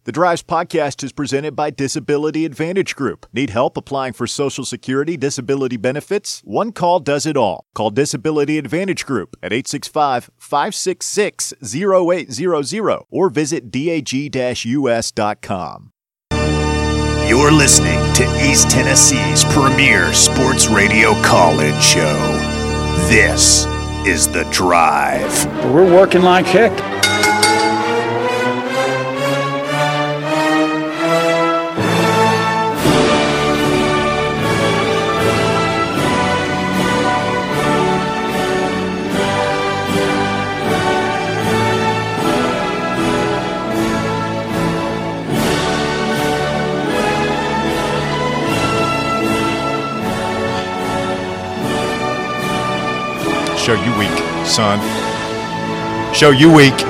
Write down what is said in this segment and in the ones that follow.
The Drives podcast is presented by Disability Advantage Group. Need help applying for Social Security disability benefits? One call does it all. Call Disability Advantage Group at 865-566-0800 or visit dag-us.com. You're listening to East Tennessee's premier sports radio call-in show. This is The Drive. We're working like heck. Show you weak, son. Show you weak. Look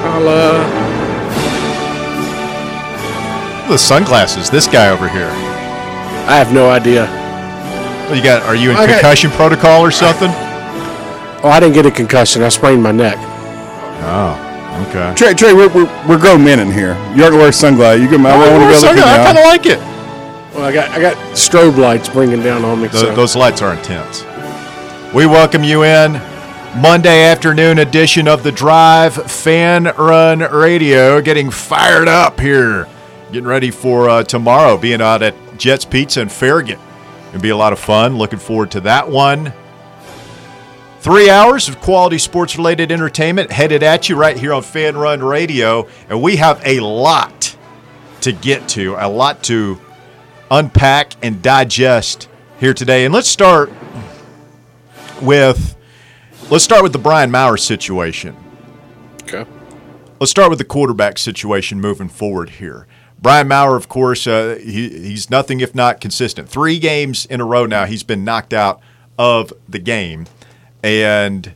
at the sunglasses. This guy over here. I have no idea. What you got? Are you in concussion protocol or something? Oh, I didn't get a concussion. I sprained my neck. Oh, okay. Trey, we're grown men in here. You aren't wearing sunglasses. You can I kind of like it. Well, I got strobe lights bringing down on me. Those lights are intense. We welcome you in. Monday afternoon edition of The Drive, Fan Run Radio, getting fired up here. Getting ready for tomorrow, being out at Jets Pizza in Farragut. It'll be a lot of fun. Looking forward to that one. 3 hours of quality sports-related entertainment headed at you right here on Fan Run Radio. And we have a lot to get to, a lot to unpack and digest here today. And let's start with the Brian Maurer situation. Okay. Let's start with the quarterback situation moving forward here. Brian Maurer, of course, he's nothing if not consistent. 3 games in a row now he's been knocked out of the game. And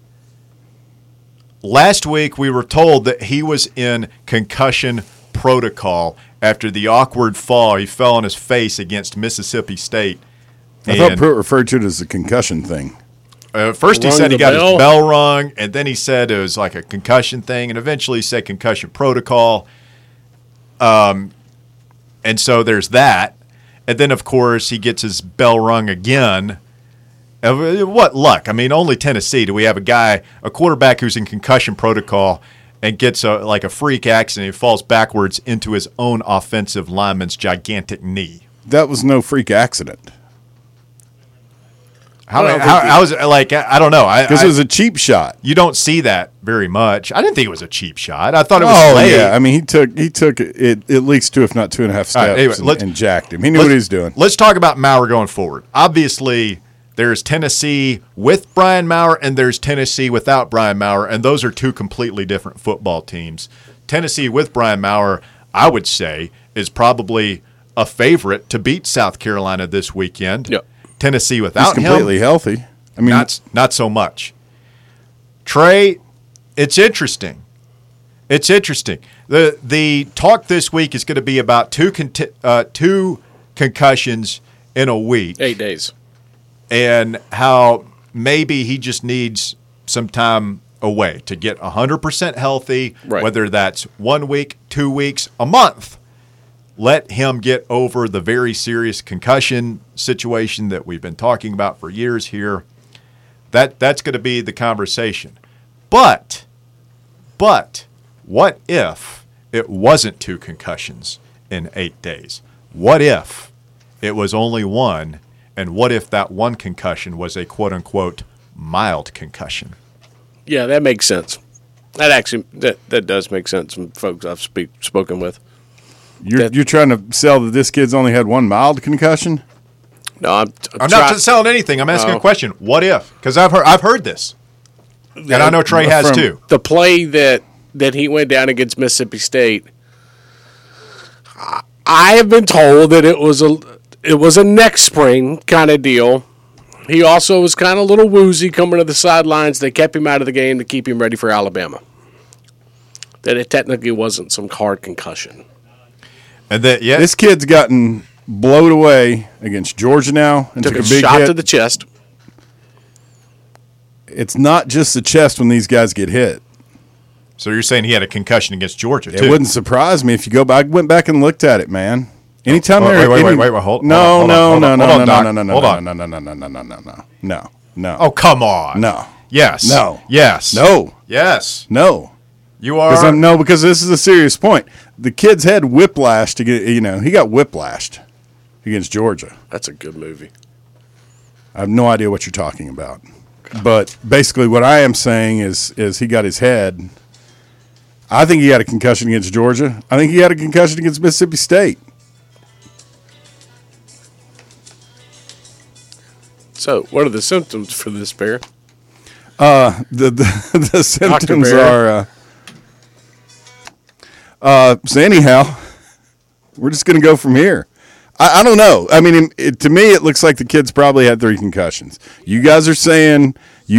last week we were told that he was in concussion protocol after the awkward fall. He fell on his face against Mississippi State. I thought Pruitt referred to it as a concussion thing. First he said he got his bell rung, and then he said it was like a concussion thing, and eventually he said concussion protocol. And so there's that. And then, of course, he gets his bell rung again. What luck. I mean, only Tennessee do we have a quarterback who's in concussion protocol and gets like a freak accident. He falls backwards into his own offensive lineman's gigantic knee. That was no freak accident. How was it like? I don't know. Because it was a cheap shot. You don't see that very much. I didn't think it was a cheap shot. I thought it was late. Yeah. I mean, he took it at least 2, if not 2.5 steps, and jacked him. He knew what he was doing. Let's talk about Maurer going forward. Obviously, there's Tennessee with Brian Maurer and there's Tennessee without Brian Maurer, and those are 2 completely different football teams. Tennessee with Brian Maurer, I would say, is probably a favorite to beat South Carolina this weekend. Yep. Tennessee without him, he's completely healthy. I mean, not so much. Trey, it's interesting. It's interesting. The talk this week is going to be about 2 concussions in a week. 8 days. And how maybe he just needs some time away to get 100% healthy, right. Whether that's 1 week, 2 weeks, a month. Let him get over the very serious concussion situation that we've been talking about for years here. That's going to be the conversation. But what if it wasn't 2 concussions in 8 days? What if it was only 1? And what if that 1 concussion was a quote-unquote mild concussion? Yeah, that makes sense. That does make sense from folks I've spoken with. You're trying to sell that this kid's only had 1 mild concussion? No, I'm not selling anything. I'm asking a question. What if? Because I've heard this, and I know Trey has too. The play that he went down against Mississippi State, I have been told that it was a neck sprain kind of deal. He also was kind of a little woozy coming to the sidelines. They kept him out of the game to keep him ready for Alabama. That it technically wasn't some hard concussion. And this kid's gotten blowed away against Georgia now and took a big shot hit to the chest. It's not just the chest when these guys get hit. So you're saying he had a concussion against Georgia, too? It wouldn't surprise me if you go back. I went back and looked at it, man. Anytime wait, hold on. No. Oh, come on. No. Yes. No. Yes. No. Yes. No. You are. Because this is a serious point. The kid's had whiplash to get, he got whiplashed against Georgia. That's a good movie. I have no idea what you're talking about. But basically what I am saying is he got his head. I think he had a concussion against Georgia. I think he had a concussion against Mississippi State. So, what are the symptoms for this, Bear? The symptoms are. So anyhow, we're just going to go from here. I don't know. I mean, to me, it looks like the kid's probably had 3 concussions. You guys are saying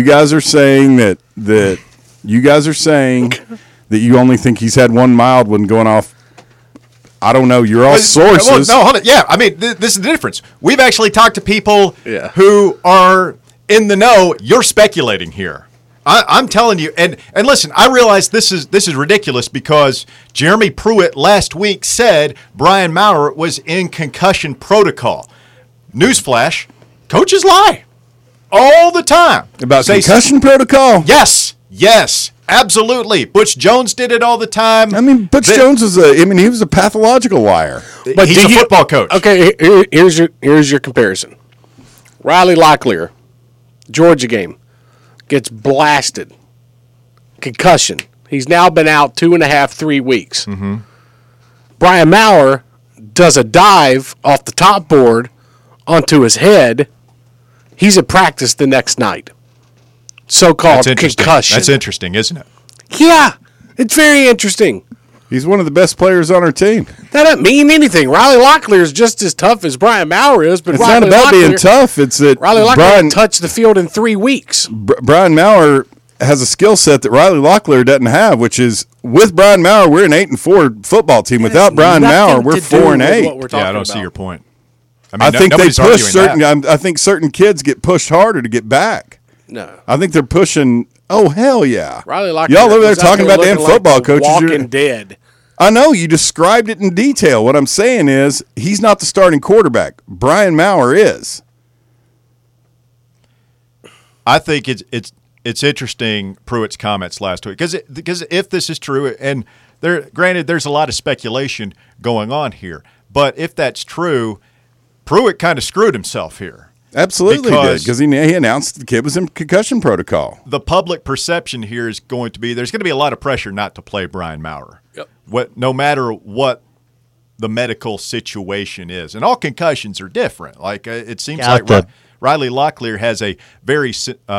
that you only think he's had one mild one going off. I don't know. You're all sources. Well, no, hold it. Yeah, I mean, this is the difference. We've actually talked to people who are in the know. You're speculating here. I'm telling you, and listen, I realize this is ridiculous because Jeremy Pruitt last week said Brian Maurer was in concussion protocol. Newsflash, coaches lie all the time. About concussion protocol? Yes, absolutely. Butch Jones did it all the time. I mean, Butch Jones he was a pathological liar. But he's a football coach. Okay, here's your comparison. Riley Locklear, Georgia game. Gets blasted. Concussion. He's now been out 2.5, 3 weeks. Mm-hmm. Brian Maurer does a dive off the top board onto his head. He's at practice the next night. So-called concussion. That's interesting, isn't it? Yeah, it's very interesting. He's one of the best players on our team. That doesn't mean anything. Riley Locklear is just as tough as Brian Maurer is, but it's not about being tough. It's that Riley Locklear touched the field in 3 weeks. Brian Maurer has a skill set that Riley Locklear doesn't have, which is with Brian Maurer, we're an 8-4 football team. Without Brian Maurer, we're 4-8. Yeah, I don't see your point. I think they push certain. I think certain kids get pushed harder to get back. No, I think they're pushing. Oh hell yeah! Riley Locklear. Y'all over there talking about damn football coaches. Walking dead. I know you described it in detail. What I'm saying is he's not the starting quarterback. Brian Maurer is. I think it's interesting Pruitt's comments last week because if this is true, and granted there's a lot of speculation going on here, but if that's true, Pruitt kind of screwed himself here. Absolutely because he announced the kid was in concussion protocol. The public perception here is going to be there's going to be a lot of pressure not to play Brian Maurer. Yep. No matter what the medical situation is, and all concussions are different. Like it seems like Riley Locklear has a very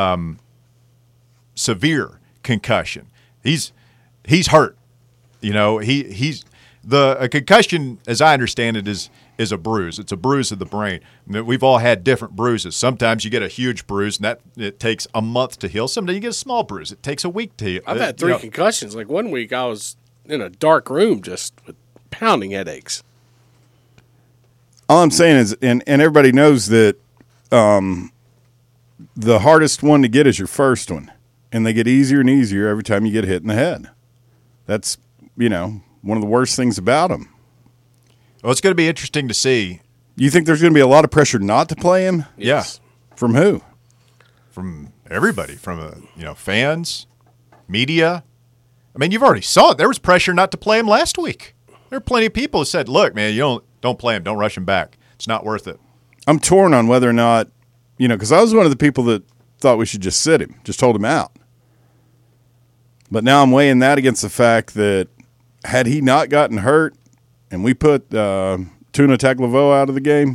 severe concussion. He's hurt. You know, a concussion, as I understand it, is a bruise. It's a bruise of the brain. I mean, we've all had different bruises. Sometimes you get a huge bruise, and it takes a month to heal. Sometimes you get a small bruise. It takes a week to heal. I've had 3 concussions. Like 1 week I was in a dark room just with pounding headaches. All I'm saying is, and everybody knows that the hardest one to get is your first one, and they get easier and easier every time you get hit in the head. That's, one of the worst things about them. Well, it's going to be interesting to see. You think there's going to be a lot of pressure not to play him? Yes. Yeah. From who? From everybody. From fans, media. I mean, you've already saw it. There was pressure not to play him last week. There are plenty of people who said, "Look, man, you don't play him. Don't rush him back. It's not worth it." I'm torn on whether or not, because I was one of the people that thought we should just sit him, just hold him out. But now I'm weighing that against the fact that had he not gotten hurt, and we put Tuna Tagovailoa out of the game,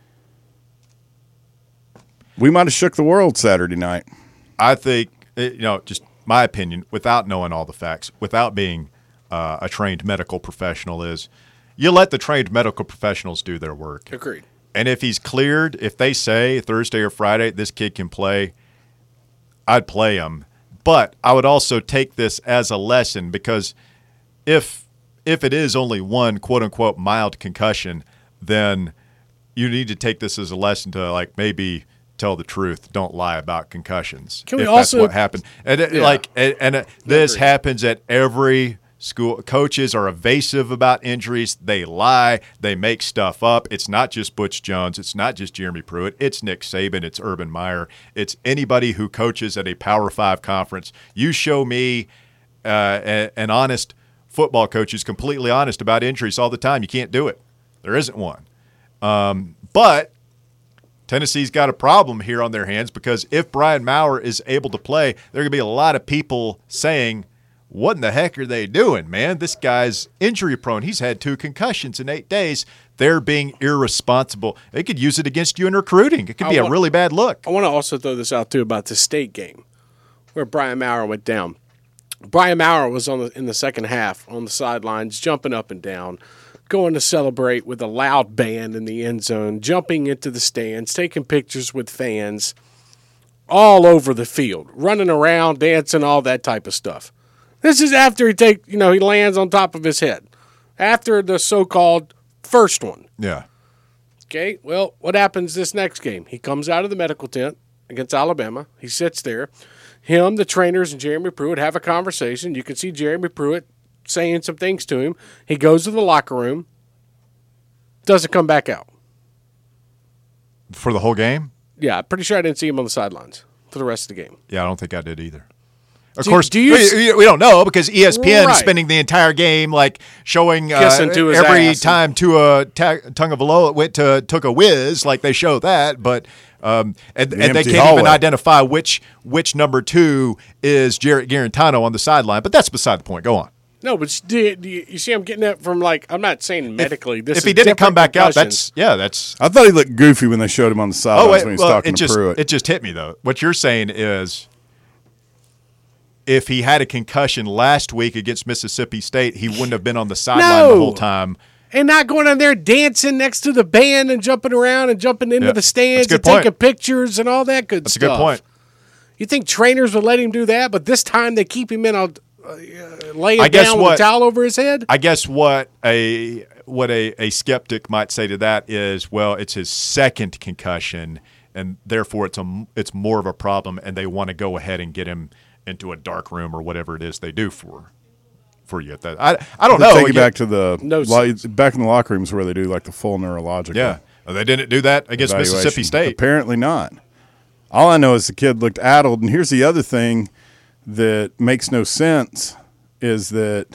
we might have shook the world Saturday night. I think, just my opinion, without knowing all the facts, without being a trained medical professional, is you let the trained medical professionals do their work. Agreed. And if he's cleared, if they say Thursday or Friday this kid can play, I'd play him. But I would also take this as a lesson because if it is only one quote-unquote mild concussion, then you need to take this as a lesson to maybe tell the truth. Don't lie about concussions. Can we if also- that's what happened? And this Agreed. happens at every school. Coaches are evasive about injuries. They lie. They make stuff up. It's not just Butch Jones. It's not just Jeremy Pruitt. It's Nick Saban. It's Urban Meyer. It's anybody who coaches at a Power 5 conference. You show me an honest football coach who's completely honest about injuries all the time. You can't do it. There isn't one. But Tennessee's got a problem here on their hands because if Brian Maurer is able to play, there are going to be a lot of people saying, what in the heck are they doing, man? This guy's injury prone. He's had 2 concussions in 8 days. They're being irresponsible. They could use it against you in recruiting. It could be a really bad look. I want to also throw this out, too, about the state game where Brian Maurer went down. Brian Maurer was in the second half on the sidelines, jumping up and down, going to celebrate with a loud band in the end zone, jumping into the stands, taking pictures with fans all over the field, running around, dancing, all that type of stuff. This is after he lands on top of his head, after the so-called first one. Yeah. Okay, well, what happens this next game? He comes out of the medical tent against Alabama. He sits there. Him, the trainers, and Jeremy Pruitt have a conversation. You can see Jeremy Pruitt saying some things to him. He goes to the locker room, doesn't come back out. For the whole game? Yeah, I'm pretty sure I didn't see him on the sidelines for the rest of the game. Yeah, I don't think I did either. Of Do- course, do you- we don't know because ESPN is Right. spending the entire game like showing Kissing to his every ass. time Tagovailoa took a whiz, like they show that, but and they empty can't hallway. even identify which number 2 is Jarrett Garantano on the sideline. But that's beside the point. Go on. No, but you see I'm getting that from, like, I'm not saying medically. This If is he didn't come different back out, concussions. that's. I thought he looked goofy when they showed him on the sidelines when he was talking to Pruitt. It just hit me though. What you're saying is, if he had a concussion last week against Mississippi State, he wouldn't have been on the sideline the No. whole time. And not going in there dancing next to the band and jumping around and jumping into Yeah. the stands That's a and good point. taking pictures and all that good That's stuff. a good point. You think trainers would let him do that, but this time they keep him in laying I guess down with what- a towel over his head? I guess what a skeptic might say to that is, well, it's his second concussion, and therefore it's more of a problem, and they want to go ahead and get him into a dark room or whatever it is they do for you. At that I don't know. Take you back to the No back in the locker rooms where they do like the full neurological. Yeah, they didn't do that against evaluation. Mississippi State. Apparently not. All I know is the kid looked addled. And here's the other thing that makes no sense is that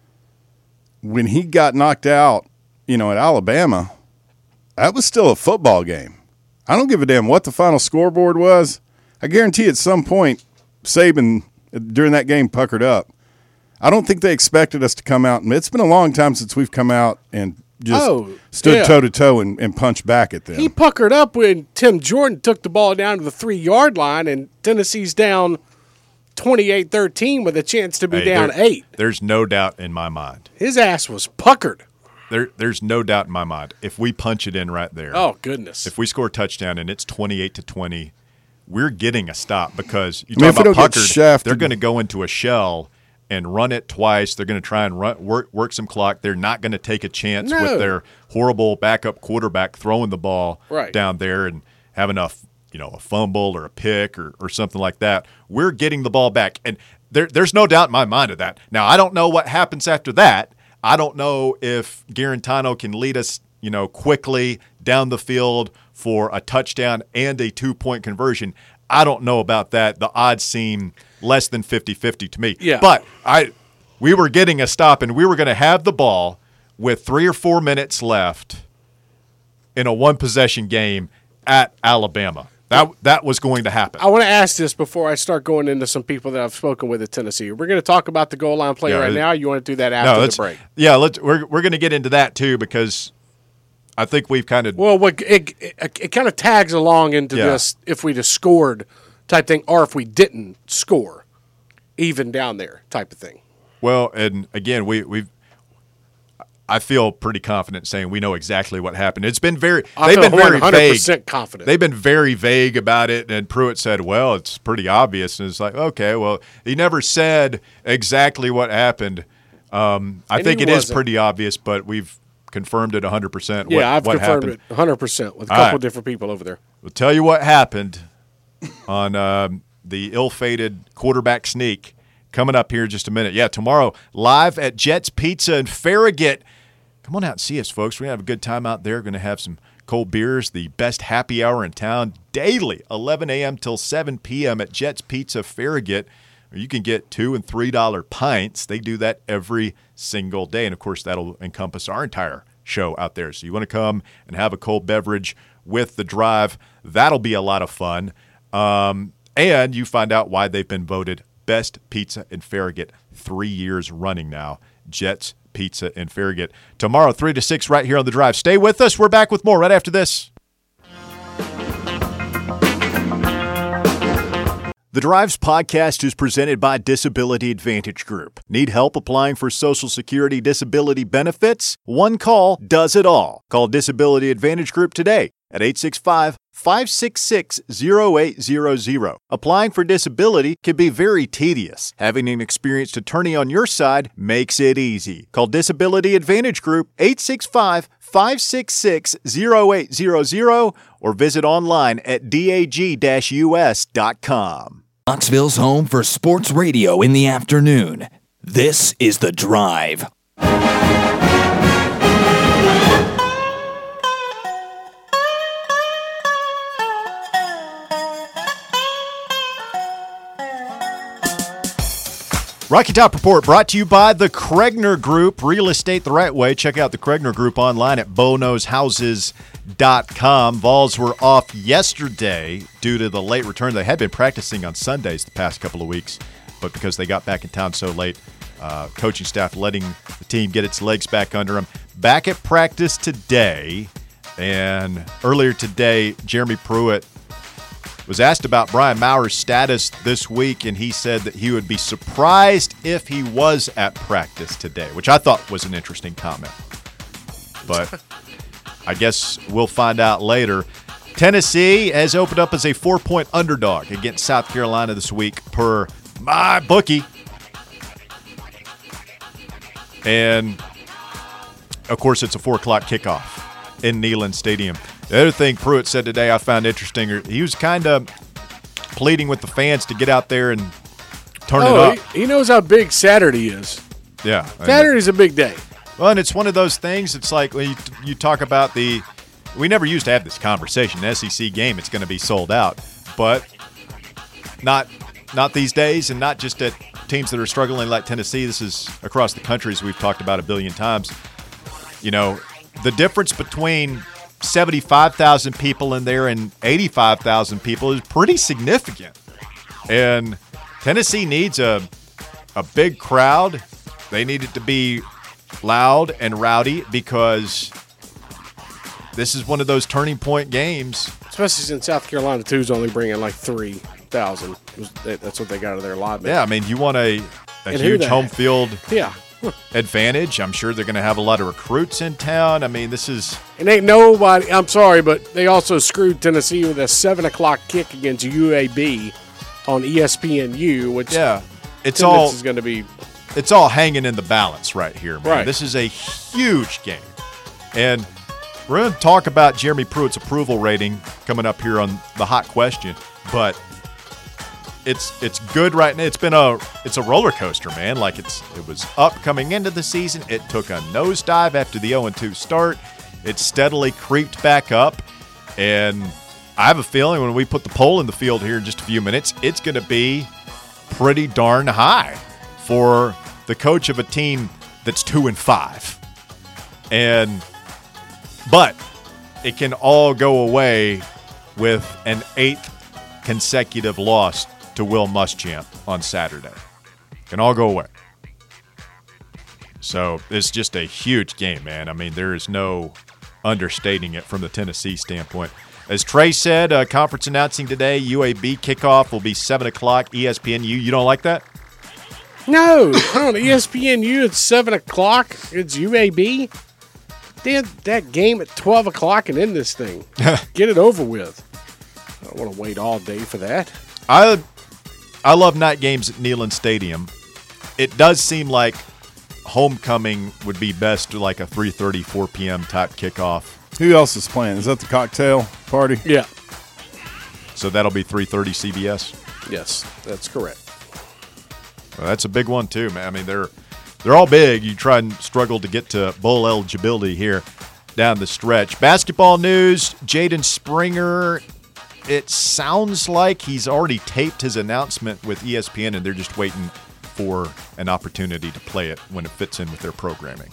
when he got knocked out, at Alabama, that was still a football game. I don't give a damn what the final scoreboard was. I guarantee at some point Saban during that game puckered up. I don't think they expected us to come out. And it's been a long time since we've come out and just stood toe-to-toe and punched back at them. He puckered up when Tim Jordan took the ball down to the 3-yard line, and Tennessee's down 28-13 with a chance to be Hey, down 8. There's no doubt in my mind. His ass was puckered. There's no doubt in my mind. If we punch it in right there, Oh, goodness. if we score a touchdown and it's 28-20, we're getting a stop because you I mean, talk if we about don't get puckered. shafted- They're going to go into a shell and run it twice. They're going to try and work some clock. They're not going to take a chance No. with their horrible backup quarterback throwing the ball Right. down there and having a fumble or a pick or something like that. We're getting the ball back, and there's no doubt in my mind of that. Now, I don't know what happens after that. I don't know if Garantano can lead us, quickly down the field for a touchdown and a 2-point conversion. I don't know about that. The odds seem less than 50-50 to me. Yeah. But we were getting a stop, and we were going to have the ball with 3 or 4 minutes left in a one-possession game at Alabama. That was going to happen. I want to ask this before I start going into some people that I've spoken with at Tennessee. We're going to talk about the goal line play Yeah, right now. You want to do that after the let's break? Yeah, we're going to get into that too because I think we've kind of Well, it kind of tags along into Yeah. this if we'd have scored type thing, or if we didn't score, even down there type of thing. well, and again I feel pretty confident saying we know exactly what happened. It's been I they've feel been very 100% vague. confident. They've been very vague about it, and Pruitt said, "Well, it's pretty obvious." And it's like, okay, well, he never said exactly what happened. I And think he it is wasn't. pretty obvious, but we've confirmed it 100%. Yeah, I've what confirmed happened. it 100% with a All couple right. different people over there. We'll tell you what happened on the ill-fated quarterback sneak coming up here in just a minute. Yeah, tomorrow, live at Jets Pizza in Farragut. Come on out and see us, folks. We're going to have a good time out there. We're going to have some cold beers, the best happy hour in town, daily, 11 a.m. till 7 p.m. at Jets Pizza Farragut. You can get $2 and $3 pints. They do that every single day. And, of course, that'll encompass our entire show out there. So you want to come and have a cold beverage with the drive. That'll be a lot of fun. And you find out why they've been voted best pizza in Farragut 3 years running now. Jets Pizza in Farragut. Tomorrow, 3 to 6 right here on The Drive. Stay with us. We're back with more right after this. The Drive's podcast is presented by Disability Advantage Group. Need help applying for Social Security disability benefits? One call does it all. Call Disability Advantage Group today at 865-566-0800. Applying for disability can be very tedious. Having an experienced attorney on your side makes it easy. Call Disability Advantage Group 865-566-0800 or visit online at dag-us.com. Knoxville's home for sports radio in the afternoon. This is The Drive. Rocky Top Report brought to you by the Kregner Group. Real estate the right way. Check out the Kregner Group online at bonoshouses.com. Vols were off yesterday due to the late return. They had been practicing on Sundays the past couple of weeks, but because they got back in town so late, coaching staff letting the team get its legs back under them. Back at practice today, and earlier today, Jeremy Pruitt was asked about Brian Maurer's status this week, and he said that he would be surprised if he was at practice today, which I thought was an interesting comment. But I guess we'll find out later. Tennessee has opened up as a 4-point underdog against South Carolina this week per my bookie. And, of course, it's a 4 o'clock kickoff in Neyland Stadium. The other thing Pruitt said today I found interesting, he was kind of pleading with the fans to get out there and turn it up. He knows how big Saturday is. Yeah. Saturday's a big day. Well, and it's one of those things, it's like when you talk about we never used to have this conversation. An SEC game, it's going to be sold out. But not these days, and not just at teams that are struggling like Tennessee. This is across the country, as we've talked about a billion times. You know, the difference between 75,000 people in there and 85,000 people is pretty significant. And Tennessee needs a big crowd. They need it to be loud and rowdy because this is one of those turning point games. Especially since South Carolina, too, is only bringing like 3,000. That's what they got out of their allotment. Yeah, I mean, you want a huge home field advantage. I'm sure they're going to have a lot of recruits in town. I mean, this is... And ain't nobody... I'm sorry, but they also screwed Tennessee with a 7 o'clock kick against UAB on ESPNU, which is going to be... It's all hanging in the balance right here, man. Right. This is a huge game. And we're going to talk about Jeremy Pruitt's approval rating coming up here on the hot question, but it's good right now. It's a roller coaster, man. Like it was up coming into the season. It took a nosedive after the 0-2 start. It steadily creeped back up, and I have a feeling when we put the poll in the field here in just a few minutes, it's going to be pretty darn high for the coach of a team that's 2-5. But it can all go away with an 8th consecutive loss to Will Muschamp on Saturday. It can all go away. So it's just a huge game, man. I mean, there is no understating it from the Tennessee standpoint. As Trey said, conference announcing today, UAB kickoff will be 7 o'clock, ESPNU. You don't like that? No, on ESPNU it's 7 o'clock. It's UAB. They had that game at 12 o'clock and end this thing. Get it over with. I don't want to wait all day for that. I love night games at Neyland Stadium. It does seem like homecoming would be best like a 3:30, 4 p.m. type kickoff. Who else is playing? Is that the cocktail party? Yeah. So that'll be 3:30 CBS. Yes, that's correct. Well, that's a big one too, man. I mean, they're all big. You try and struggle to get to bowl eligibility here down the stretch. Basketball news: Jaden Springer. It sounds like he's already taped his announcement with ESPN, and they're just waiting for an opportunity to play it when it fits in with their programming.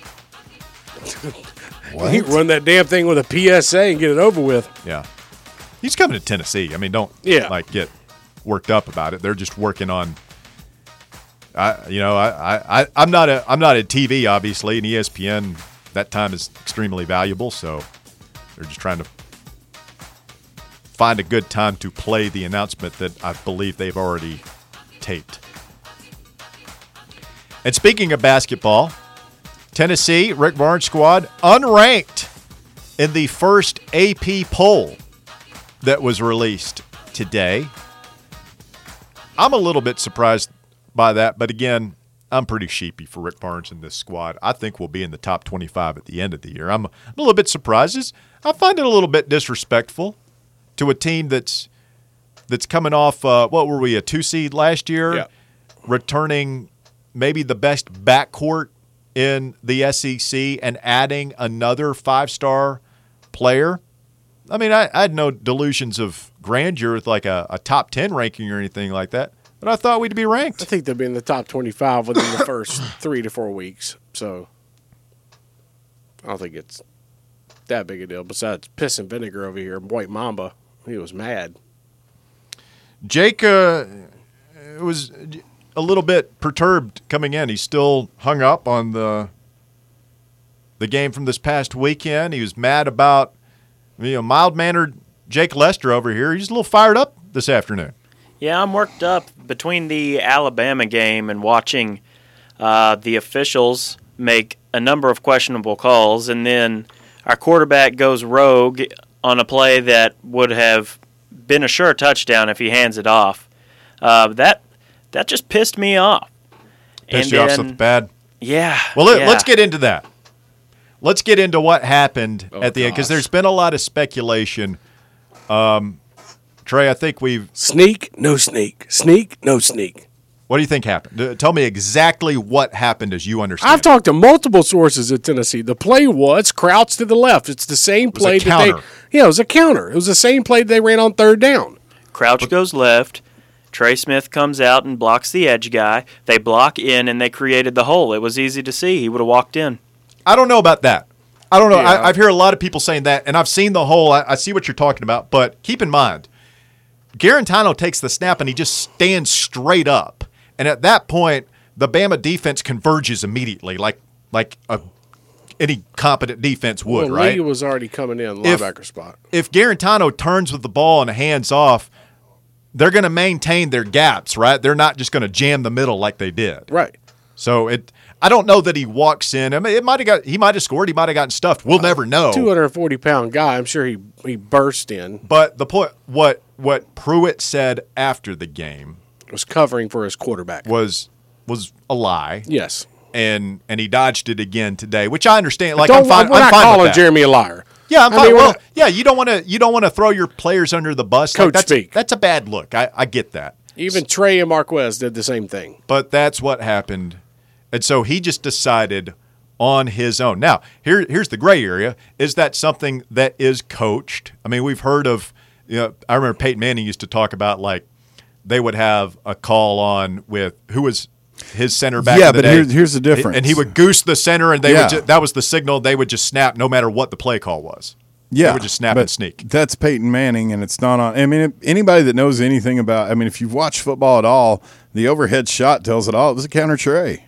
What? You run that damn thing with a PSA and get it over with. Yeah, he's coming to Tennessee. I mean, don't get worked up about it. They're just working on. I'm not a TV obviously, and ESPN that time is extremely valuable, so they're just trying to find a good time to play the announcement that I believe they've already taped. And speaking of basketball, Tennessee, Rick Barnes squad, unranked in the first AP poll that was released today. I'm a little bit surprised by that, but again, I'm pretty sheepy for Rick Barnes in this squad. I think we'll be in the top 25 at the end of the year. I'm a little bit surprised. I find it a little bit disrespectful to a team that's coming off, what were we, a 2 seed last year? Yeah. Returning maybe the best backcourt in the SEC and adding another 5-star player. I mean, I had no delusions of grandeur with like a top 10 ranking or anything like that, but I thought we'd be ranked. I think they'll be in the top 25 within the first 3 to 4 weeks. So I don't think it's that big a deal. Besides piss and vinegar over here, White Mamba, he was mad. Jake was a little bit perturbed coming in. He's still hung up on the game from this past weekend. He was mad about mild-mannered Jake Lester over here. He's a little fired up this afternoon. Yeah, I'm worked up between the Alabama game and watching the officials make a number of questionable calls, and then our quarterback goes rogue on a play that would have been a sure touchdown if he hands it off. That just pissed me off. Pissed you off something bad? Yeah. Well, let's get into that. Let's get into what happened at the end, because there's been a lot of speculation. Trey, I think we've... Sneak, no sneak. Sneak, no sneak. What do you think happened? Tell me exactly what happened as you understand. I've talked to multiple sources at Tennessee. The play was crouch to the left. It's the same play that they... Yeah, it was a counter. It was the same play they ran on third down. Crouch goes left. Trey Smith comes out and blocks the edge guy. They block in, and they created the hole. It was easy to see. He would have walked in. I don't know about that. I don't know. Yeah. I've heard a lot of people saying that, and I've seen the hole. I see what you're talking about, but keep in mind, Garantano takes the snap, and he just stands straight up. And at that point, the Bama defense converges immediately, like any competent defense would, right? Lee was already coming in, linebacker spot. If Garantano turns with the ball and hands off, they're going to maintain their gaps, right? They're not just going to jam the middle like they did. Right. So I don't know that he walks in. I mean, he might have scored. He might have gotten stuffed. We'll never know. 240-pound guy. I'm sure he burst in. But the point, what Pruitt said after the game was covering for his quarterback. Was a lie. Yes. And he dodged it again today, which I understand. Like we're I'm fine. We're not calling with that. Jeremy a liar. Yeah, I'm fine. Well, yeah, you don't want to throw your players under the bus. Coach speak. That's a bad look. I get that. Even Trey and Marquez did the same thing. But that's what happened. And so he just decided on his own. Now, here's the gray area. Is that something that is coached? I mean, we've heard of, I remember Peyton Manning used to talk about, like, they would have a call on with who was his center back in the day. Yeah, but here's the difference. And he would goose the center, and that was the signal. They would just snap no matter what the play call was. Yeah, they would just snap and sneak. That's Peyton Manning, and it's not on. I mean, anybody that knows anything about, if you've watched football at all, the overhead shot tells it all. It was a counter tray.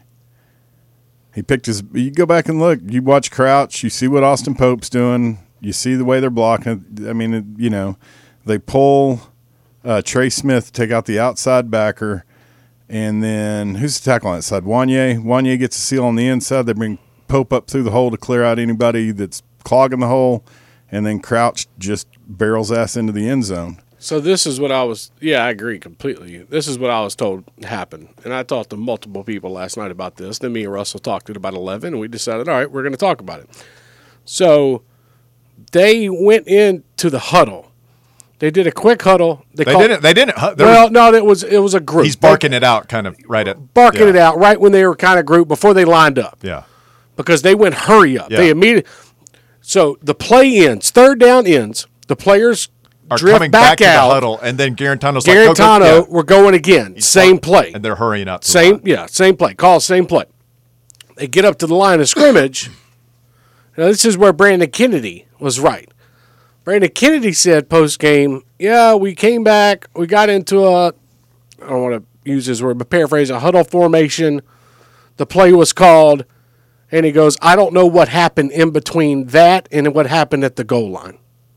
He picked his. You go back and look. You watch Crouch. You see what Austin Pope's doing. You see the way they're blocking. I mean, they pull Trey Smith to take out the outside backer, and then who's the tackle on that side? Wanye. Wanye gets a seal on the inside. They bring Pope up through the hole to clear out anybody that's clogging the hole, and then Crouch just barrels ass into the end zone. So this is what I agree completely. This is what I was told happened. And I talked to multiple people last night about this. Then me and Russell talked at about 11, and we decided, all right, we're going to talk about it. So they went into the huddle. They did a quick huddle. They didn't. No, it was a group. He's barking it out kind of right at. Barking it out right when they were kind of grouped before they lined up. Yeah. Because they went hurry up. Yeah. They immediately. So the play ends, third down ends. The players Are drift coming back to the out. huddle, and then Garantano's Garantano, like, go. we're going again. Same play. And they're hurrying out to the line. Same play. Call same play. They get up to the line of scrimmage. Now, this is where Brandon Kennedy was right. Brandon Kennedy said post-game, we came back. We got into I don't want to use his word, but paraphrase, a huddle formation. The play was called, and he goes, I don't know what happened in between that and what happened at the goal line.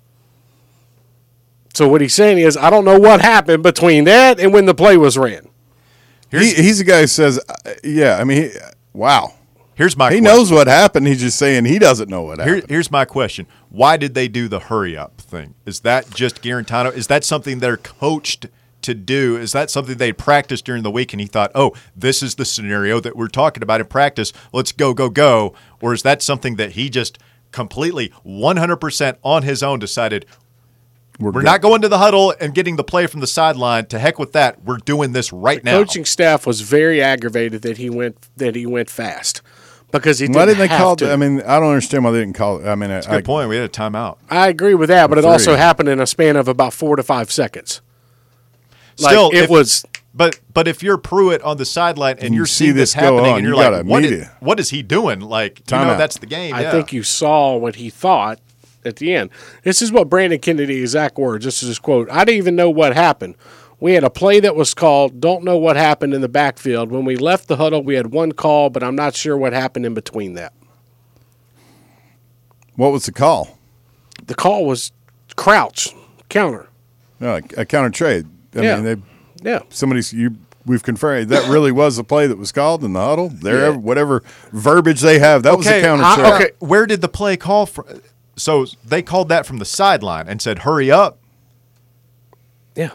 So what he's saying is, I don't know what happened between that and when the play was ran. He's the guy who says, wow. Here's my question. He knows what happened. He's just saying he doesn't know what happened. Here's my question. Why did they do the hurry up thing? Is that just Garantano? Is that something they're coached to do? Is that something they practiced during the week and he thought, this is the scenario that we're talking about in practice. Let's go. Or is that something that he just completely 100% on his own decided, we're not going to the huddle and getting the play from the sideline. To heck with that. We're doing this right now. The coaching staff was very aggravated that he went fast because he didn't Why didn't they have call to. I don't understand why they didn't call it. That's a good point. We had a timeout. I agree with that, but it also happened in a span of about 4 to 5 seconds. Still, it was. But if you're Pruitt on the sideline and you're see seeing this happening, and you're like, what is he doing? Like, that's the game. I think you saw what he thought at the end. This is what Brandon Kennedy, exact words, this is his quote. I didn't even know what happened. We had a play that was called, don't know what happened in the backfield. When we left the huddle, we had one call, but I'm not sure what happened in between that. What was the call? The call was crouch, counter. No, a counter trade. We've confirmed that really was the play that was called in the huddle. Whatever verbiage they have, that was a counter trade. Okay, where did the play call from? So they called that from the sideline and said, hurry up. Yeah.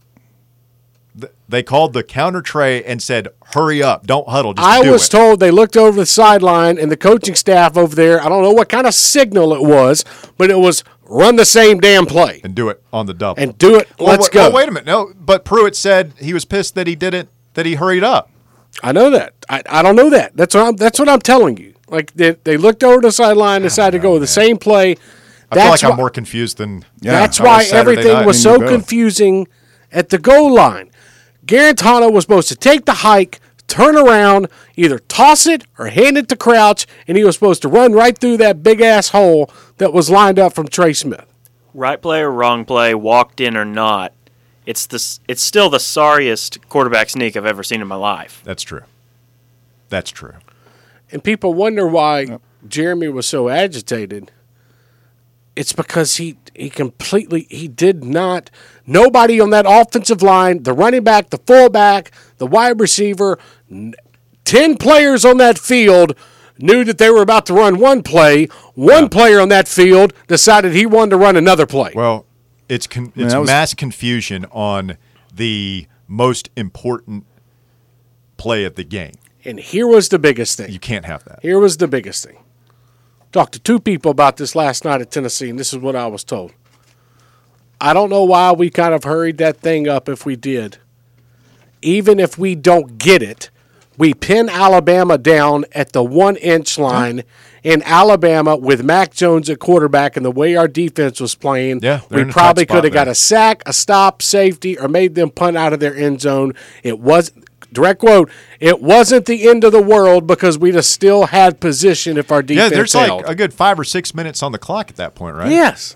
They called the counter tray and said, hurry up, don't huddle, I was told they looked over the sideline and the coaching staff over there, I don't know what kind of signal it was, but it was run the same damn play. And do it on the double. And do it, let's go. Well, wait a minute. No, but Pruitt said he was pissed that he didn't, that he hurried up. I know that. I don't know that. That's what I'm telling you. Like, they looked over the sideline, decided to go with the same play. I feel like I'm more confused than that's why everything was so confusing at the goal line. Garantano was supposed to take the hike, turn around, either toss it or hand it to Crouch, and he was supposed to run right through that big-ass hole that was lined up from Trey Smith. Right play or wrong play, walked in or not, it's still the sorriest quarterback sneak I've ever seen in my life. That's true. That's true. And people wonder why Jeremy was so agitated. It's because he did not, nobody on that offensive line, the running back, the fullback, the wide receiver, 10 players on that field knew that they were about to run one play. One player on that field decided he wanted to run another play. Well, it's mass confusion on the most important play of the game. And here was the biggest thing. You can't have that. Here was the biggest thing. Talked to 2 people about this last night at Tennessee, and this is what I was told. I don't know why we kind of hurried that thing up if we did. Even if we don't get it, we pin Alabama down at the 1-inch line in Alabama with Mac Jones at quarterback and the way our defense was playing. We probably could have got a sack, a stop, safety, or made them punt out of their end zone. It was direct quote, it wasn't the end of the world because we'd have still had position if our defense there's held. like a good 5 or 6 minutes on the clock at that point, right? Yes.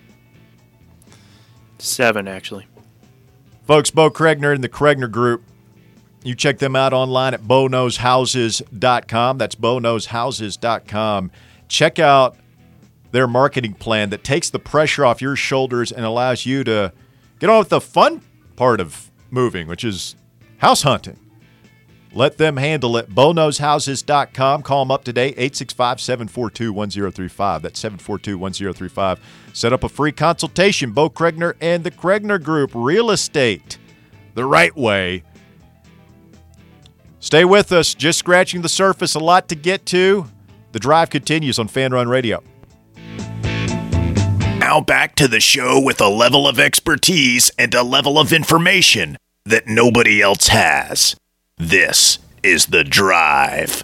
7, actually. Folks, Bo Kregner and the Kregner Group, you check them out online at BoKnowsHouses.com. That's BoKnowsHouses.com. Check out their marketing plan that takes the pressure off your shoulders and allows you to get on with the fun part of moving, which is house hunting. Let them handle it. BoNosHouses.com. Call them up today, 865-742-1035. That's 742-1035. Set up a free consultation. Bo Kregner and the Kregner Group. Real estate the right way. Stay with us. Just scratching the surface. A lot to get to. The Drive continues on Fan Run Radio. Now back to the show with a level of expertise and a level of information that nobody else has. This is The Drive.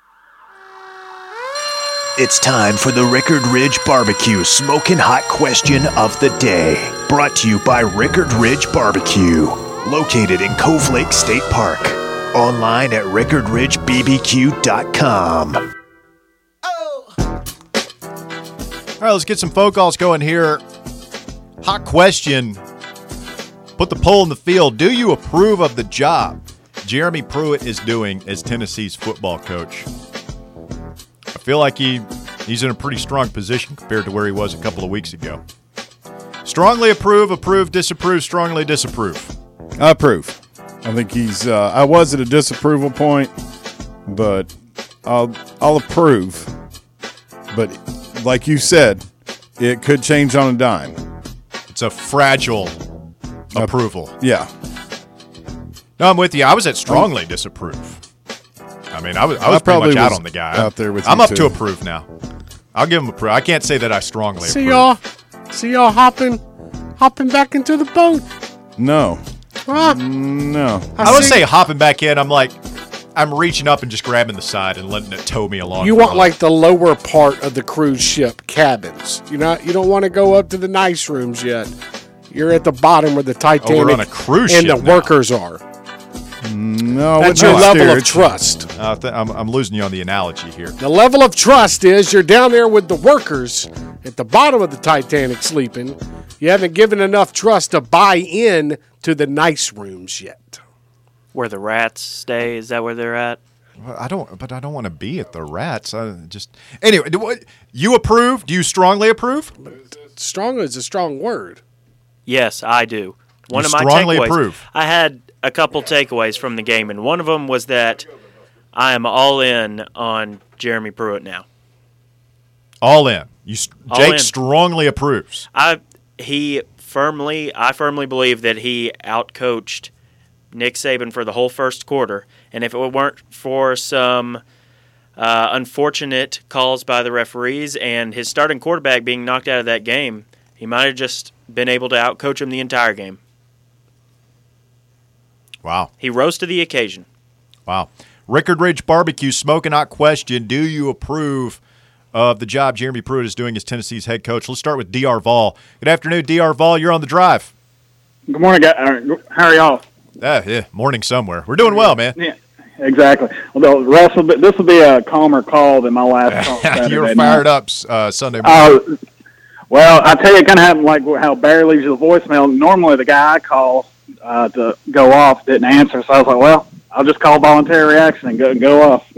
It's time for the Rickard Ridge Barbecue Smoking Hot Question of the Day. Brought to you by Rickard Ridge Barbecue. Located in Cove Lake State Park. Online at rickardridgebbq.com. All right, let's get some phone calls going here. Hot question. Put the poll in the field. Do you approve of the job Jeremy Pruitt is doing as Tennessee's football coach? I feel like he's in a pretty strong position compared to where he was a couple of weeks ago. Strongly approve, disapprove, strongly disapprove. I approve. I think he's. I was at a disapproval point, but I'll approve. But like you said, it could change on a dime. It's a fragile approval. Yeah. No, I'm with you. I was at strongly disapprove. I mean, I was pretty much out on the guy. Out there with I'm you up too. to approve now. I'll give him approve. I can't say that I strongly See approve. y'all hopping back into the boat. No. Huh? No. I would say hopping back in. I'm reaching up and just grabbing the side and letting it tow me along. You want like the lower part of the cruise ship cabins. You don't want to go up to the nice rooms yet. You're at the bottom where the Titanic we're on a cruise and ship the now. workers are. No. That's your level of trust. I'm losing you on the analogy here. The level of trust is you're down there with the workers at the bottom of the Titanic sleeping. You haven't given enough trust to buy in to the nice rooms yet. Where the rats stay, is that where they're at? I don't want to be at the rats. Anyway. You approve? Do you strongly approve? Strong is a strong word. Yes, I do. One You of my strongly takeaways. approve. I had a couple takeaways from the game, and one of them was that I am all in on Jeremy Pruitt now. All in. All Jake in. strongly approves. I firmly believe that he outcoached Nick Saban for the whole first quarter, and if it weren't for some unfortunate calls by the referees and his starting quarterback being knocked out of that game, he might have just been able to outcoach him the entire game. Wow. He rose to the occasion. Wow. Rickard Ridge Barbecue, smoking hot question. Do you approve of the job Jeremy Pruitt is doing as Tennessee's head coach? Let's start with D.R. Vol. Good afternoon, D.R. Vol. You're on the drive. Good morning, guys. How are y'all? Yeah, morning somewhere. We're doing well, man. Yeah, exactly. Well, Russ, this will be a calmer call than my last call Saturday You were night. fired up Sunday morning. Well, I tell you, it kind of happened like how Barry leaves you the voicemail. Normally, the guy I call to go off didn't answer, so I was like, well, I'll just call voluntary reaction and go off.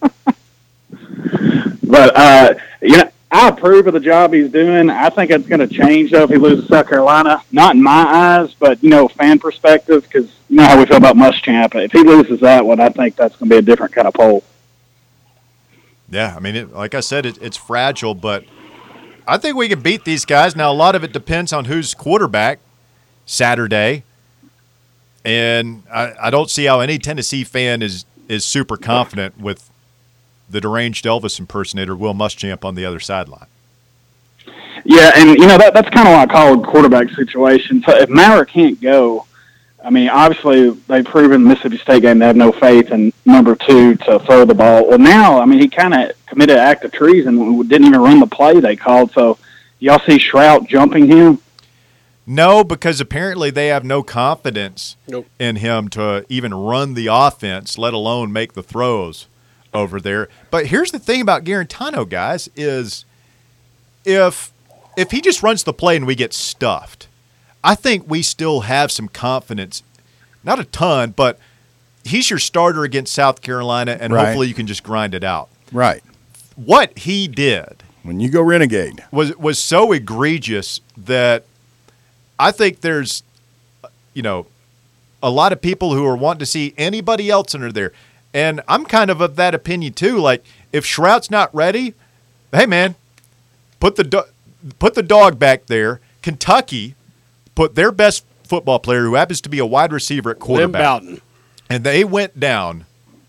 But, I approve of the job he's doing. I think it's going to change, though, if he loses South Carolina. Not in my eyes, but, fan perspective, because you know how we feel about Muschamp. If he loses that one, I think that's going to be a different kind of poll. Yeah, I mean, like I said, it's fragile, but I think we can beat these guys. Now, a lot of it depends on who's quarterback Saturday, and I don't see how any Tennessee fan is super confident with the deranged Elvis impersonator Will Muschamp on the other sideline. Yeah, and that's kind of what I call a quarterback situation. So if Maurer can't go, I mean, obviously they've proven in the Mississippi State game they have no faith in number 2 to throw the ball. Well, now, I mean, he kind of committed an act of treason, didn't even run the play they called. So y'all see Shrout jumping him? No, because apparently they have no confidence in him to even run the offense, let alone make the throws over there. But here's the thing about Garantano, guys, is if he just runs the play and we get stuffed, I think we still have some confidence. Not a ton, but he's your starter against South Carolina, and hopefully you can just grind it out. Right. What he did when you go renegade was so egregious that I think there's, a lot of people who are wanting to see anybody else under there. And I'm kind of that opinion too. Like, if Shrout's not ready, hey, man, put the dog back there. Kentucky put their best football player, who happens to be a wide receiver at quarterback. Lynn Bowden. And they went down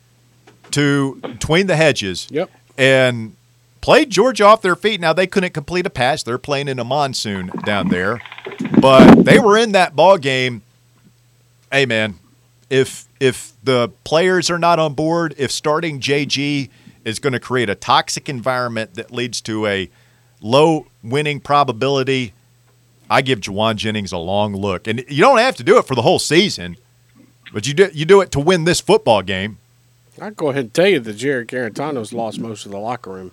to between the hedges and played Georgia off their feet. Now, they couldn't complete a pass. They're playing in a monsoon down there. But they were in that ball game. Hey, man, if the players are not on board, if starting JG is going to create a toxic environment that leads to a low winning probability, I give Juwan Jennings a long look. And you don't have to do it for the whole season, but you do it to win this football game. I'll go ahead and tell you that Jarek Garantano's lost most of the locker room.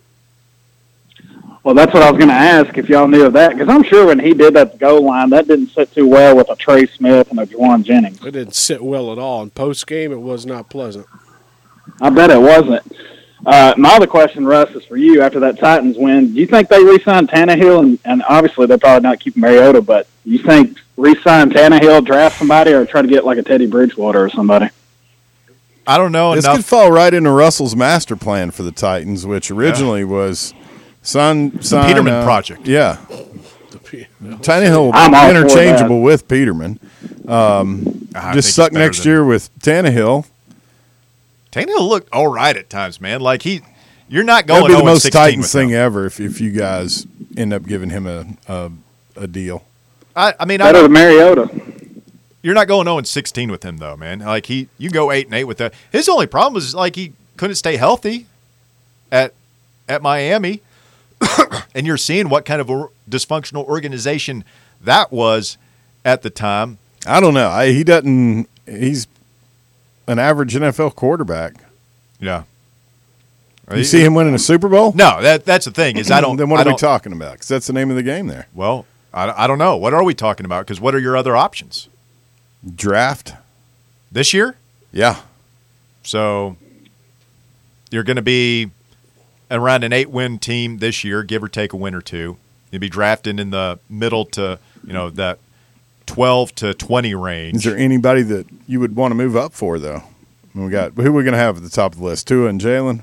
Well, that's what I was going to ask, if y'all knew of that, because I'm sure when he did that goal line, that didn't sit too well with a Trey Smith and a Juwan Jennings. It didn't sit well at all. In post-game, it was not pleasant. I bet it wasn't. My other question, Russ, is for you. After that Titans win, do you think they re-sign Tannehill? And obviously they're probably not keeping Mariota, but do you think re-sign Tannehill, draft somebody, or try to get like a Teddy Bridgewater or somebody? I don't know This enough. could fall right into Russell's master plan for the Titans, which originally was the Peterman project. Yeah. Tannehill I'm will all be for interchangeable that. with Peterman. I think Just he's suck better next than- year with Tannehill. Tannehill looked all right at times, man. Like you're not That'd going be the 0-16 most Titans with thing him. ever if you guys end up giving him a deal. I mean, Better than Mariota. you're not going 0-16 with him though, man. Like you go 8-8 with that. His only problem was like he couldn't stay healthy at Miami, and you're seeing what kind of a dysfunctional organization that was at the time. I don't know. He's an average NFL quarterback. Yeah. You see him winning a Super Bowl? No, that's the thing is I don't. Then what I are we don't- talking about? Because that's the name of the game there. Well, I don't know. What are we talking about? Because what are your other options Draft? this year? Yeah. So you're going to be around an 8-win team this year, give or take a win or two. You'll be drafted in the middle to that 12 to 20 range. Is there anybody that you would want to move up for, though? Who are we going to have at the top of the list? Tua and Jalen?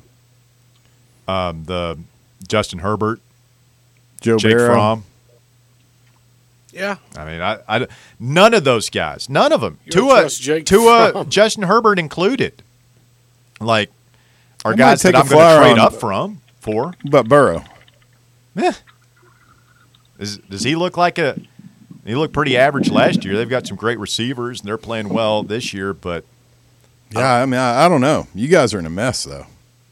The Justin Herbert, Joe Jake Barrow? Fromm. Yeah. I mean, I none of those guys, none of them. You don't trust Jake Fromm. Justin Herbert included, like, are I might guys that take a I'm going flyer to trade on- up for. But Burrow. Eh. Does he look like he looked pretty average last year. They've got some great receivers, and they're playing well this year, but Yeah, I mean, I don't know. You guys are in a mess, though.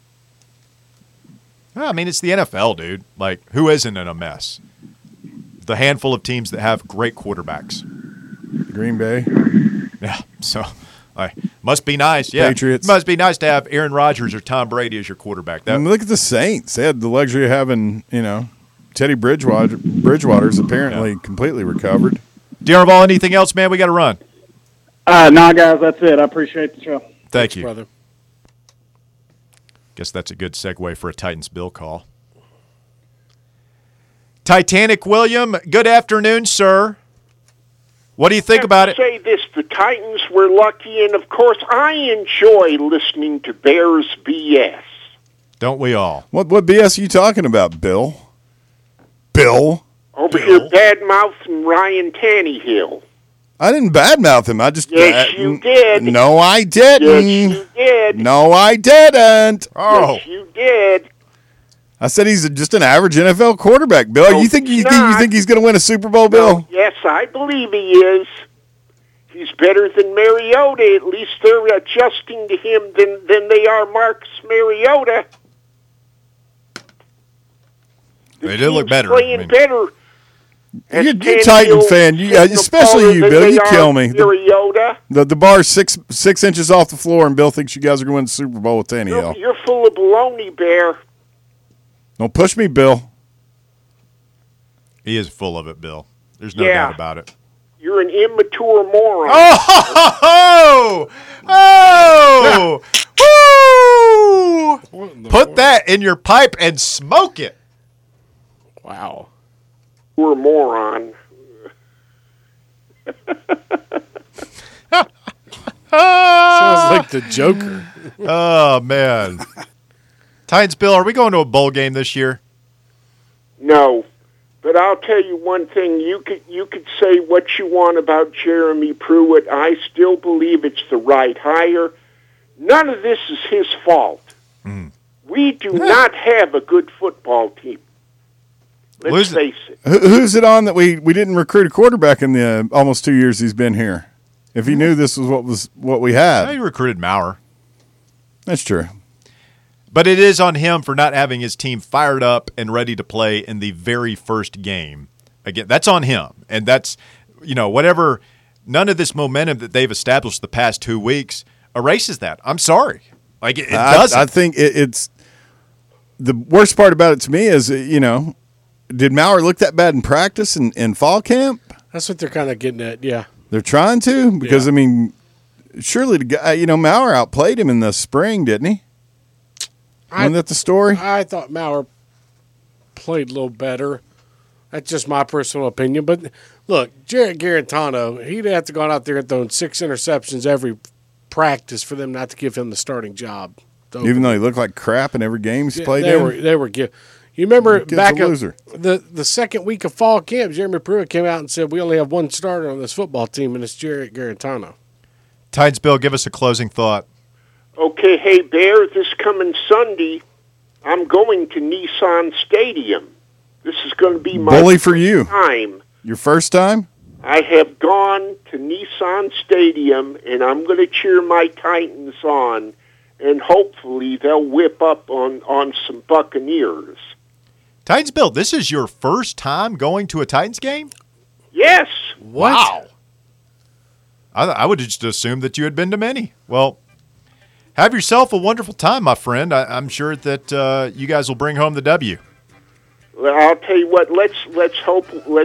I mean, it's the NFL, dude. Like, who isn't in a mess? The handful of teams that have great quarterbacks. Green Bay. Yeah, so must be nice. Yeah, Patriots. Must be nice to have Aaron Rodgers or Tom Brady as your quarterback. I mean, look at the Saints. They had the luxury of having, Teddy Bridgewater's apparently completely recovered. Darrenvall, anything else, man? We got to run. No, guys, that's it. I appreciate the show. Thank you. Brother. Guess that's a good segue for a Titans Bill call. Titanic William, good afternoon, sir. What do you think about it? Say this: the Titans were lucky, and of course, I enjoy listening to Bears BS. Don't we all? What BS are you talking about, Bill? Bill? Over here, bad mouthing Ryan Tannehill. I didn't badmouth him. I just Yes, you did. No, I didn't. Yes, you did. No, I didn't. Oh, Yes, you did. I said he's just an average NFL quarterback, Bill. No, you think he's not. he's going to win a Super Bowl, Bill? Yes, I believe he is. He's better than Mariota. At least they're adjusting to him than they are Marcus Mariota. they did look team's better. Playing better. You're a Tannehill Titan fan. Especially you, than Bill. they You are kill me. Mariota. The bar's six inches off the floor, and Bill thinks you guys are going to win the Super Bowl with Tannehill. You're full of baloney, Bear. Don't push me, Bill. He is full of it, Bill. There's no Yeah. doubt about it. You're an immature moron. Oh! Woo! Put that in your pipe and smoke it. Wow. You're a moron. Sounds like the Joker. Oh, man. Titans, Bill, are we going to a bowl game this year? No. But I'll tell you one thing. You could say what you want about Jeremy Pruitt. I still believe it's the right hire. None of this is his fault. We do not have a good football team. Let's face it. Who's it on that we didn't recruit a quarterback in the almost 2 years he's been here? If he knew this was what we had. He recruited Maurer. That's true. But it is on him for not having his team fired up and ready to play in the very first game. Again, that's on him. And that's, whatever, none of this momentum that they've established the past 2 weeks erases that. I'm sorry. Like, it doesn't. I think it's the worst part about it to me is, did Maurer look that bad in practice in fall camp? That's what they're kind of getting at, yeah. They're trying to? Because, surely the guy, Maurer outplayed him in the spring, didn't he? Wasn't that the story? I thought Maurer played a little better. That's just my personal opinion. But, look, Jarrett Garantano, he'd have to go out there and throw 6 interceptions every practice for them not to give him the starting job. Even though he looked like crap in every game he's played in? They were good. You remember back loser. The second week of fall camp, Jeremy Pruitt came out and said, we only have one starter on this football team, and it's Jarrett Garantano. Titans, Bill, give us a closing thought. Okay, hey, Bear, this coming Sunday, I'm going to Nissan Stadium. This is going to be my Bully for you. time. Your first time? I have gone to Nissan Stadium, and I'm going to cheer my Titans on, and hopefully they'll whip up on some Buccaneers. Titans, Bill, this is your first time going to a Titans game? Yes. What? Wow. I would have just assumed that you had been to many. Well, have yourself a wonderful time, my friend. I'm sure that you guys will bring home the W. Well, I'll tell you what. Let's hope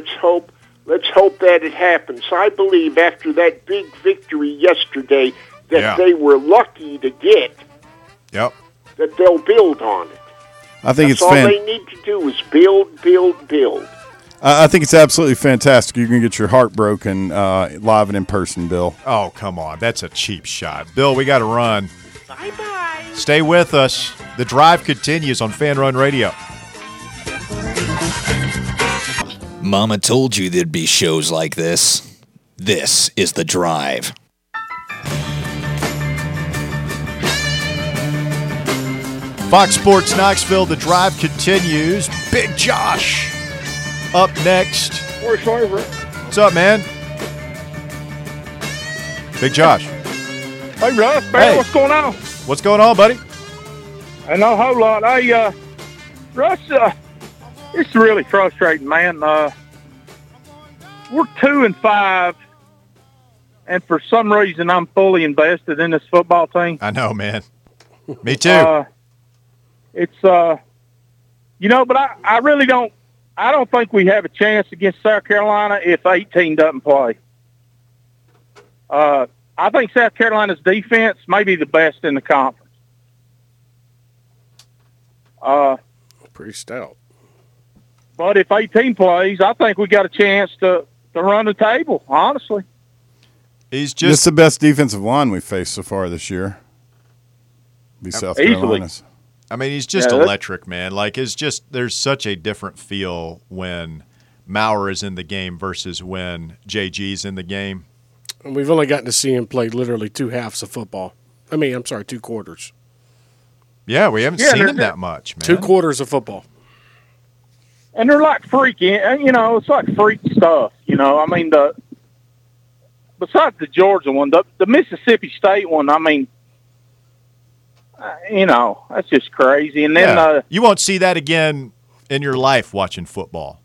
that it happens. I believe after that big victory yesterday that they were lucky to get. Yep. That they'll build on it. I think That's all they need to do is build. I think it's absolutely fantastic. You can get your heart broken live and in person, Bill. Oh, come on. That's a cheap shot. Bill, we got to run. Bye-bye. Stay with us. The drive continues on Fan Run Radio. Mama told you there'd be shows like this. This is The Drive. Fox Sports Knoxville, The Drive continues. Big Josh up next. What's up, man? Big Josh. Hey, Russ, man, Hey. what's going on? What's going on, buddy? Not a whole lot. Hey, Russ, it's really frustrating, man. We're 2-5, and for some reason, I'm fully invested in this football team. I know, man. Me too. It's, but I really don't. I don't think we have a chance against South Carolina if 18 doesn't play. I think South Carolina's defense may be the best in the conference. Pretty stout. But if 18 plays, I think we got a chance to run the table, honestly. He's This is just the best defensive line we've faced so far this year. Be South Easily. Carolina's. I mean, he's just Yeah, that's- electric, man. Like, it's just, there's such a different feel when Maurer is in the game versus when JG's in the game. And we've only gotten to see him play literally 2 halves of football. 2 quarters. Yeah, we haven't Yeah, seen they're- him that much, man. 2 quarters of football. And they're like freaky, it's like freak stuff. Besides the Georgia one, the Mississippi State one, that's just crazy. And then, Yeah. You won't see that again in your life watching football.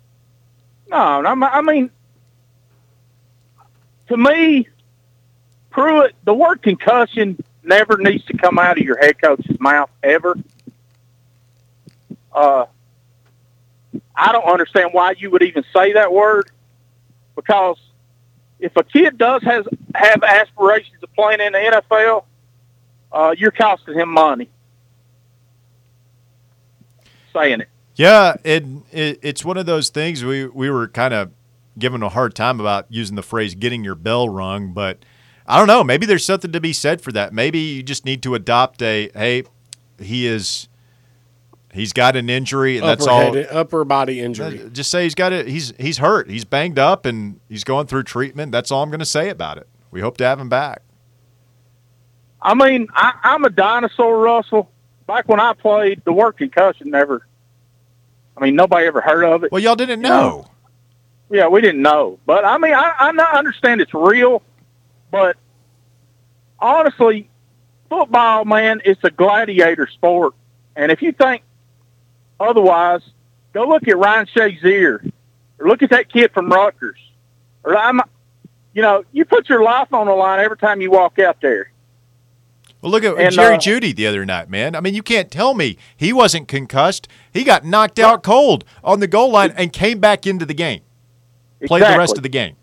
to me, Pruitt, the word concussion never needs to come out of your head coach's mouth ever. I don't understand why you would even say that word, because if a kid does have aspirations of playing in the NFL, you're costing him money. Saying it. Yeah, it's one of those things we were kind of given a hard time about using the phrase getting your bell rung, but I don't know. Maybe there's something to be said for that. Maybe you just need to adopt he's got an injury, and that's all. Upper body injury. Just say he's got it. He's hurt. He's banged up, and he's going through treatment. That's all I'm going to say about it. We hope to have him back. I mean, I'm a dinosaur, Russell. Back when I played, the word concussion nobody ever heard of it. Well, y'all didn't know. Yeah, we didn't know. But, I mean, I understand it's real. But, honestly, football, man, it's a gladiator sport. And if you think otherwise, go look at Ryan Shazier. Or look at that kid from Rutgers. You put your life on the line every time you walk out there. Well, look at Jerry Jeudy the other night, man. I mean, you can't tell me he wasn't concussed. He got knocked out cold on the goal line and came back into the game. Played the rest of the game.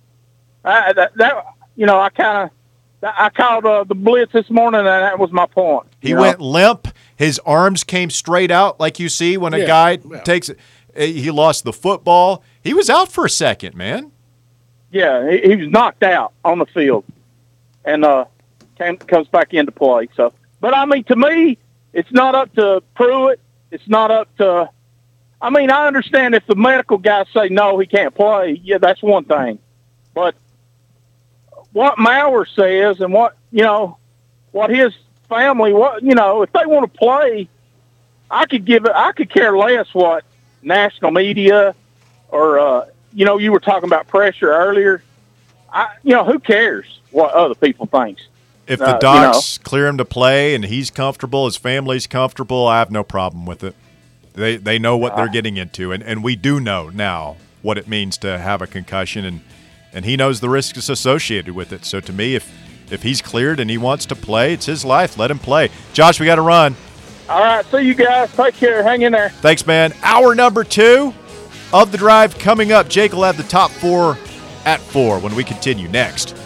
I called the blitz this morning, and that was my point. He went limp. His arms came straight out, like you see when a guy takes it. He lost the football. He was out for a second, man. Yeah, he was knocked out on the field, and comes back into play. So, but I mean, to me, it's not up to Pruitt. It's not up to. I mean, I understand if the medical guys say no, he can't play. Yeah, that's one thing, but what Maurer says and what his family, if they want to play, I could care less what national media or, you were talking about pressure earlier. Who cares what other people think? If the docs clear him to play and he's comfortable, his family's comfortable, I have no problem with it. They know what they're getting into, and we do know now what it means to have a concussion, and he knows the risks associated with it. So to me, if he's cleared and he wants to play, it's his life. Let him play. Josh, we got to run. All right, see you guys. Take care. Hang in there. Thanks, man. Hour number 2 of The Drive coming up. Jake will have the top 4 at 4 when we continue next.